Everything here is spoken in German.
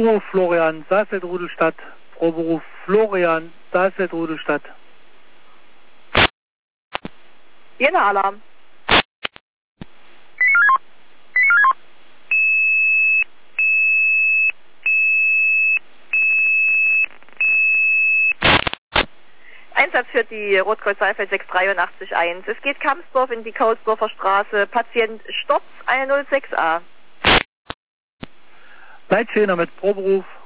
Proberuf Florian, Saalfeld-Rudolstadt. Proberuf Florian, Saalfeld-Rudolstadt. Jena-Alarm. Einsatz für die Rotkreuz Saalfeld 6831. Es geht Kampsdorf in die Kaulsdorfer Straße. Patient Stopf 106a. Leitschäner mit Proberuf